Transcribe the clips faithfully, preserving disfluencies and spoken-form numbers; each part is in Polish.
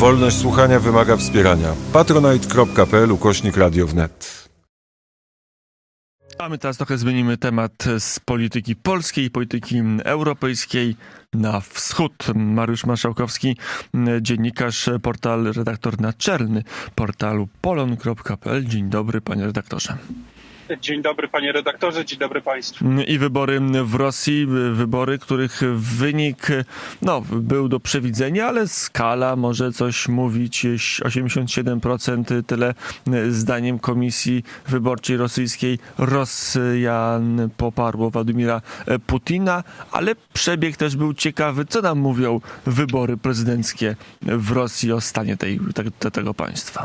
Wolność słuchania wymaga wspierania. patronite kropka p l ukośnik radio wnet. A my teraz trochę zmienimy temat z polityki polskiej, polityki europejskiej na wschód. Mariusz Marszałkowski, dziennikarz, portal, redaktor naczelny portalu polon kropka p l. Dzień dobry, panie redaktorze. Dzień dobry, panie redaktorze, dzień dobry państwu. I wybory w Rosji, wybory, których wynik no, był do przewidzenia, ale skala może coś mówić. osiemdziesiąt siedem procent tyle zdaniem Komisji Wyborczej Rosyjskiej Rosjan poparło Władimira Putina, ale przebieg też był ciekawy. Co nam mówią wybory prezydenckie w Rosji o stanie tej, te, tego państwa?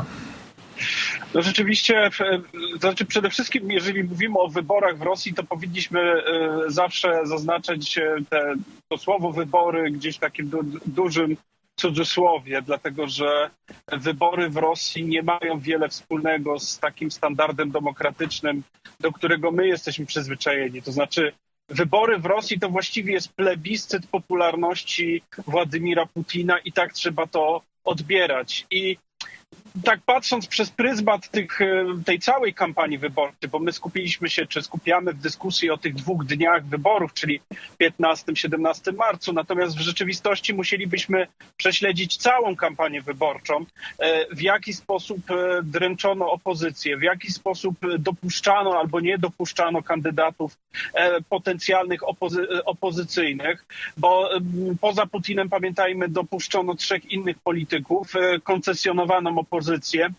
No rzeczywiście, to znaczy przede wszystkim, jeżeli mówimy o wyborach w Rosji, to powinniśmy zawsze zaznaczyć te, to słowo wybory gdzieś w takim du, dużym cudzysłowie, dlatego że wybory w Rosji nie mają wiele wspólnego z takim standardem demokratycznym, do którego my jesteśmy przyzwyczajeni. To znaczy wybory w Rosji to właściwie jest plebiscyt popularności Władimira Putina i tak trzeba to odbierać. I tak patrząc przez pryzmat tych, tej całej kampanii wyborczej, bo my skupiliśmy się, czy skupiamy w dyskusji o tych dwóch dniach wyborów, czyli piętnastego siedemnastego marca, natomiast w rzeczywistości musielibyśmy prześledzić całą kampanię wyborczą, w jaki sposób dręczono opozycję, w jaki sposób dopuszczano albo nie dopuszczano kandydatów potencjalnych opozy- opozycyjnych, bo poza Putinem, pamiętajmy, dopuszczono trzech innych polityków, koncesjonowaną opozycję.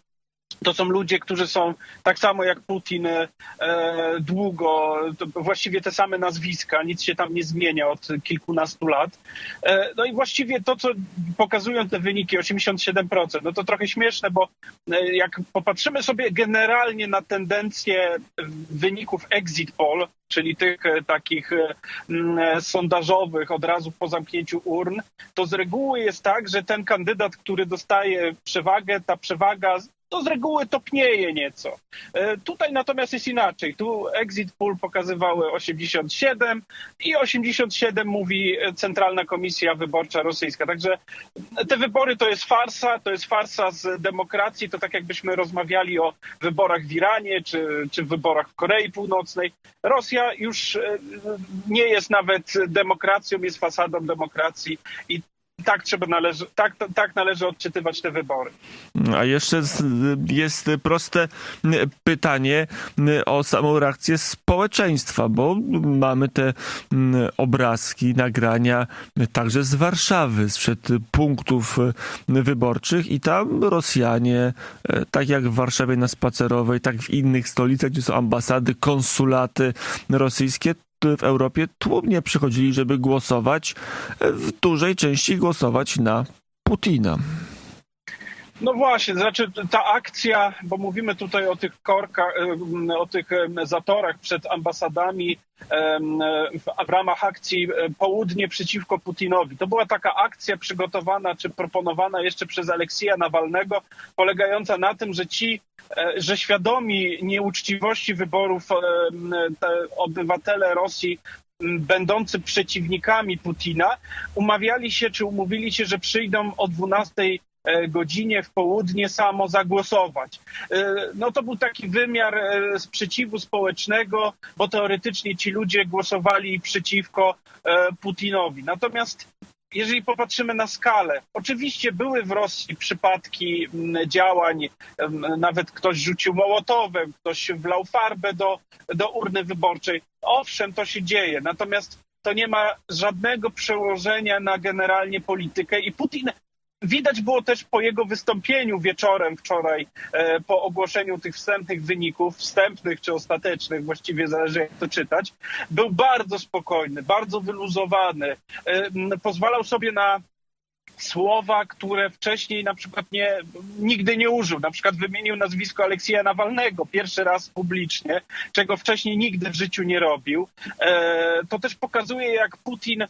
To są ludzie, którzy są tak samo jak Putin e, długo, właściwie te same nazwiska, nic się tam nie zmienia od kilkunastu lat. E, no i właściwie to, co pokazują te wyniki, osiemdziesiąt siedem procent, no to trochę śmieszne, bo e, jak popatrzymy sobie generalnie na tendencje wyników exit poll, czyli tych e, takich e, sondażowych od razu po zamknięciu urn, to z reguły jest tak, że ten kandydat, który dostaje przewagę, ta przewaga to z reguły topnieje nieco. Tutaj natomiast jest inaczej. Tu exit poll pokazywały osiemdziesiąt siedem i osiemdziesiąt siedem mówi Centralna Komisja Wyborcza Rosyjska. Także te wybory to jest farsa, to jest farsa z demokracji. To tak jakbyśmy rozmawiali o wyborach w Iranie czy, czy wyborach w Korei Północnej. Rosja już nie jest nawet demokracją, jest fasadą demokracji i Tak, trzeba należy, tak, tak należy odczytywać te wybory. A jeszcze jest proste pytanie o samą reakcję społeczeństwa, bo mamy te obrazki, nagrania także z Warszawy, sprzed punktów wyborczych i tam Rosjanie, tak jak w Warszawie na Spacerowej, tak w innych stolicach, gdzie są ambasady, konsulaty rosyjskie, w Europie tłumnie przychodzili, żeby głosować, w dużej części głosować na Putina. No właśnie, to znaczy ta akcja, bo mówimy tutaj o tych korkach, o tych zatorach przed ambasadami w ramach akcji Południe przeciwko Putinowi. To była taka akcja przygotowana czy proponowana jeszcze przez Aleksieja Nawalnego, polegająca na tym, że ci, że świadomi nieuczciwości wyborów obywatele Rosji będący przeciwnikami Putina umawiali się czy umówili się, że przyjdą o dwunastej godzinie w południe samo zagłosować. No to był taki wymiar sprzeciwu społecznego, bo teoretycznie ci ludzie głosowali przeciwko Putinowi. Natomiast jeżeli popatrzymy na skalę, oczywiście były w Rosji przypadki działań, nawet ktoś rzucił mołotowem, ktoś wlał farbę do, do urny wyborczej. Owszem, to się dzieje, natomiast to nie ma żadnego przełożenia na generalnie politykę i Putin widać było też po jego wystąpieniu wieczorem wczoraj, e, po ogłoszeniu tych wstępnych wyników, wstępnych czy ostatecznych, właściwie zależy jak to czytać, był bardzo spokojny, bardzo wyluzowany, e, pozwalał sobie na słowa, które wcześniej na przykład nie, nigdy nie użył. Na przykład wymienił nazwisko Aleksieja Nawalnego pierwszy raz publicznie, czego wcześniej nigdy w życiu nie robił. E, to też pokazuje, jak Putin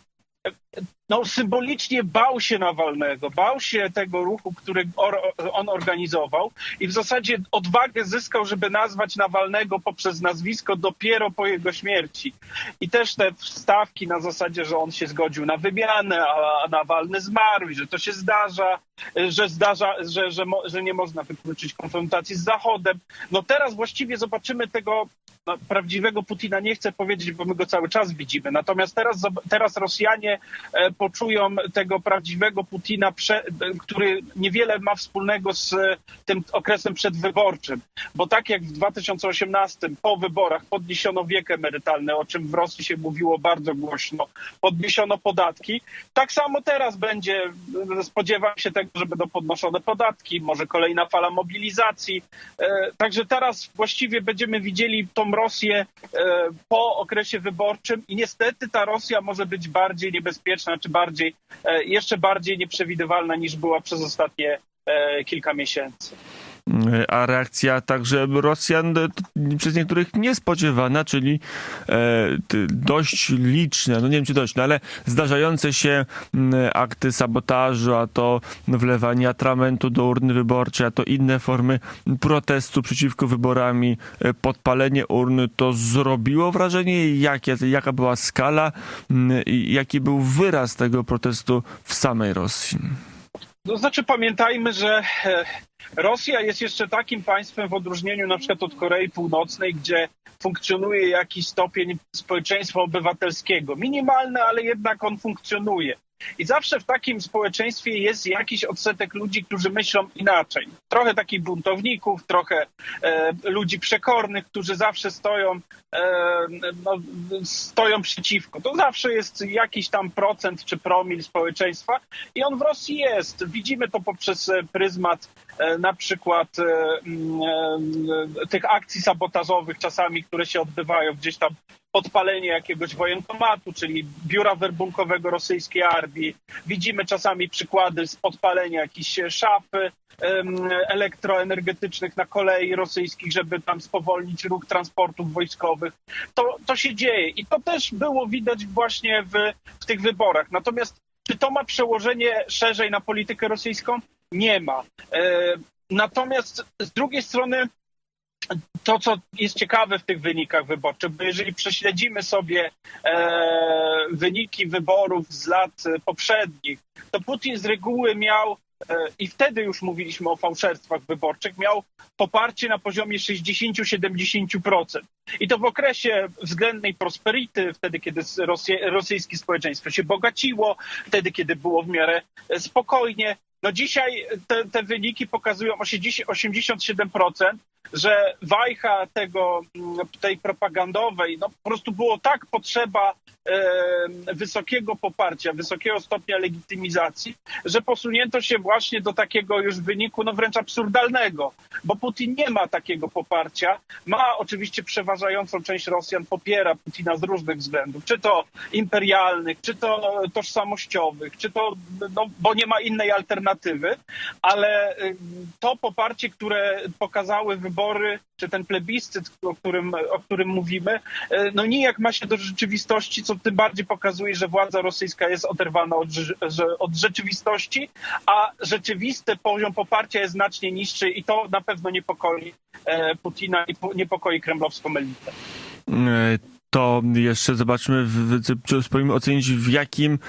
no, symbolicznie bał się Nawalnego, bał się tego ruchu, który on organizował i w zasadzie odwagę zyskał, żeby nazwać Nawalnego poprzez nazwisko dopiero po jego śmierci. I też te wstawki na zasadzie, że on się zgodził na wymianę, a Nawalny zmarł i że to się zdarza, że zdarza, że, że, że nie można wykluczyć konfrontacji z Zachodem. No teraz właściwie zobaczymy tego no, prawdziwego Putina, nie chcę powiedzieć, bo my go cały czas widzimy. Natomiast teraz, teraz Rosjanie e, poczują tego prawdziwego Putina, prze, który niewiele ma wspólnego z tym okresem przedwyborczym. Bo tak jak w dwa tysiące osiemnastym po wyborach podniesiono wiek emerytalny, o czym w Rosji się mówiło bardzo głośno, podniesiono podatki, tak samo teraz będzie, spodziewam się tego, że będą podnoszone podatki, może kolejna fala mobilizacji. E, także teraz właściwie będziemy widzieli tą Rosję e, po okresie wyborczym i niestety ta Rosja może być bardziej niebezpieczna, czy bardziej, e, jeszcze bardziej nieprzewidywalna niż była przez ostatnie e, kilka miesięcy. A reakcja także Rosjan przez niektórych niespodziewana, czyli dość liczne, no nie wiem czy dość, no ale zdarzające się akty sabotażu, a to wlewanie atramentu do urny wyborczej, a to inne formy protestu przeciwko wyborami, podpalenie urny, to zrobiło wrażenie? Jakie, jaka była skala i jaki był wyraz tego protestu w samej Rosji? To znaczy pamiętajmy, że Rosja jest jeszcze takim państwem w odróżnieniu na przykład od Korei Północnej, gdzie funkcjonuje jakiś stopień społeczeństwa obywatelskiego. Minimalny, ale jednak on funkcjonuje. I zawsze w takim społeczeństwie jest jakiś odsetek ludzi, którzy myślą inaczej. Trochę takich buntowników, trochę e, ludzi przekornych, którzy zawsze stoją, e, no, stoją przeciwko. To zawsze jest jakiś tam procent czy promil społeczeństwa i on w Rosji jest. Widzimy to poprzez pryzmat e, na przykład e, e, tych akcji sabotażowych czasami, które się odbywają gdzieś tam, podpalenie jakiegoś wojenkomatu, czyli biura werbunkowego rosyjskiej armii. Widzimy czasami przykłady z podpalenia jakichś szaf elektroenergetycznych na kolei rosyjskich, żeby tam spowolnić ruch transportów wojskowych. To, to się dzieje i to też było widać właśnie w, w tych wyborach. Natomiast czy to ma przełożenie szerzej na politykę rosyjską? Nie ma. Natomiast z drugiej strony to, co jest ciekawe w tych wynikach wyborczych, bo jeżeli prześledzimy sobie e, wyniki wyborów z lat poprzednich, to Putin z reguły miał, e, i wtedy już mówiliśmy o fałszerstwach wyborczych, miał poparcie na poziomie sześćdziesiąt do siedemdziesięciu procent. I to w okresie względnej prosperity, wtedy kiedy Rosje, rosyjskie społeczeństwo się bogaciło, wtedy kiedy było w miarę spokojnie. No dzisiaj te, te wyniki pokazują osiemdziesiąt siedem procent, że wajcha tego, tej propagandowej, no po prostu było tak potrzeba e, wysokiego poparcia, wysokiego stopnia legitymizacji, że posunięto się właśnie do takiego już wyniku no wręcz absurdalnego, bo Putin nie ma takiego poparcia, ma oczywiście przeważającą część Rosjan, popiera Putina z różnych względów, czy to imperialnych, czy to tożsamościowych, czy to, no bo nie ma innej alternatywy, ale to poparcie, które pokazały wybory, czy ten plebiscyt, o którym, o którym mówimy, no nijak ma się do rzeczywistości, co tym bardziej pokazuje, że władza rosyjska jest oderwana od, od rzeczywistości, a rzeczywisty poziom poparcia jest znacznie niższy i to na pewno niepokoi Putina i niepokoi kremlowską elitę. To jeszcze zobaczmy, spróbujmy ocenić w jakim,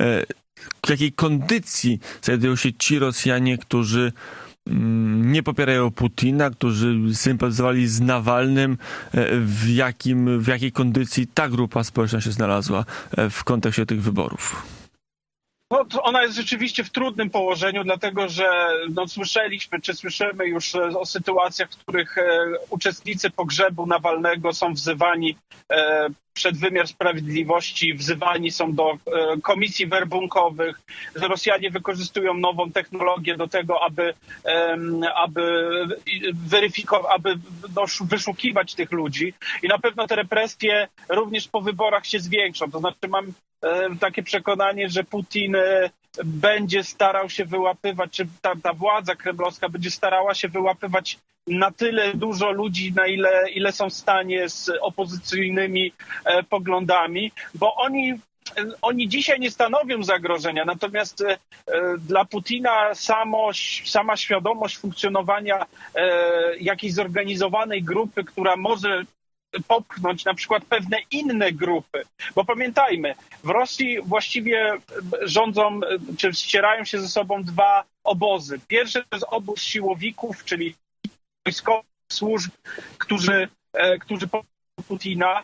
w jakiej kondycji znajdują się ci Rosjanie, którzy nie popierają Putina, którzy sympatyzowali z Nawalnym, w, jakim, w jakiej kondycji ta grupa społeczna się znalazła w kontekście tych wyborów? No, ona jest rzeczywiście w trudnym położeniu, dlatego że no, słyszeliśmy, czy słyszymy już o sytuacjach, w których e, uczestnicy pogrzebu Nawalnego są wzywani e, przed wymiar sprawiedliwości, wzywani są do e, komisji werbunkowych, że Rosjanie wykorzystują nową technologię do tego, aby, e, aby weryfikować, aby no, wyszukiwać tych ludzi i na pewno te represje również po wyborach się zwiększą. To znaczy mam takie przekonanie, że Putin będzie starał się wyłapywać, czy ta, ta władza kremlowska będzie starała się wyłapywać na tyle dużo ludzi, na ile, ile są w stanie z opozycyjnymi e, poglądami, bo oni oni dzisiaj nie stanowią zagrożenia, natomiast e, dla Putina samo, sama świadomość funkcjonowania e, jakiejś zorganizowanej grupy, która może popchnąć na przykład pewne inne grupy. Bo pamiętajmy, w Rosji właściwie rządzą, czy ścierają się ze sobą dwa obozy. Pierwszy to jest obóz siłowików, czyli wojskowych służb, którzy, e, którzy popierają Putina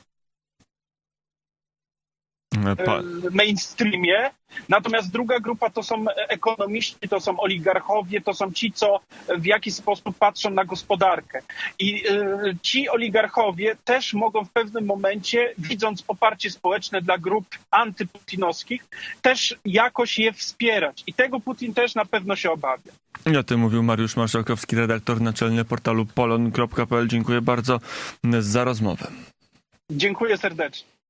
Pa... w mainstreamie. Natomiast druga grupa to są ekonomiści, to są oligarchowie, to są ci, co w jakiś sposób patrzą na gospodarkę. I y, ci oligarchowie też mogą w pewnym momencie, widząc poparcie społeczne dla grup antyputinowskich, też jakoś je wspierać. I tego Putin też na pewno się obawia. I o tym mówił Mariusz Marszałkowski, redaktor naczelny portalu polon kropka p l. Dziękuję bardzo za rozmowę. Dziękuję serdecznie.